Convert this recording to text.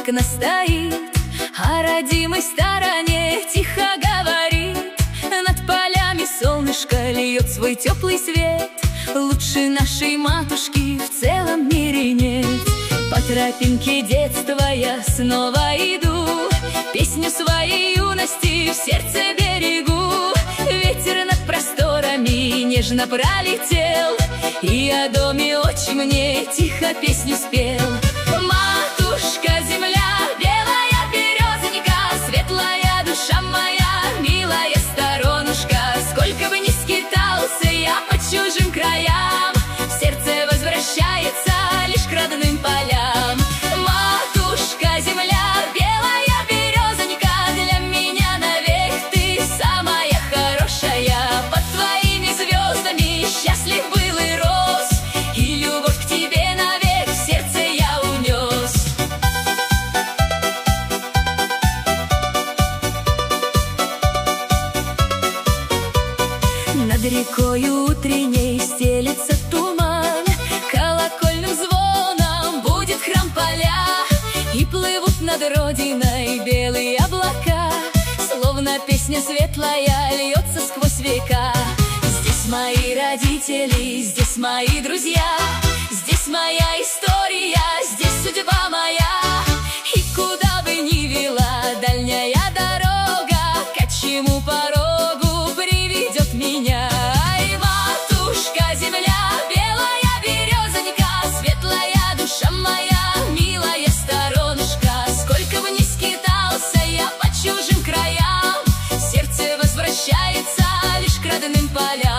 окна стоит, о родимой стороне тихо говорит. Над полями солнышко льет свой теплый свет. Лучше нашей матушки в целом мире нет. По тропинке детства я снова иду, песню своей юности в сердце берегу. Ветер над просторами нежно пролетел, и о доме отчим мне тихо песню спел. Матушка земля, белая березонька, светлая душа моя, милая сторонушка. Сколько бы ни скитался я по чужим краям, в сердце возвращается лишь к родным полям. Матушка земля, белая березонька, для меня навек ты самая хорошая. Под твоими звездами счастлив был и рос, и любовь к тебе навек в сердце я унес. Над рекою утренней стелется туман, колокольным звоном будет храм поля, и плывут над родиной белые облака, словно песня светлая льется сквозь века. Здесь мои родители, здесь мои друзья, здесь моя история, здесь судьба моя. И куда бы ни вела дальняя дорога, к чему порогу приведет меня. Ай, матушка земля, белая березонька, светлая душа моя, милая сторонушка. Сколько бы ни скитался я по чужим краям, сердце возвращается лишь к родным полям.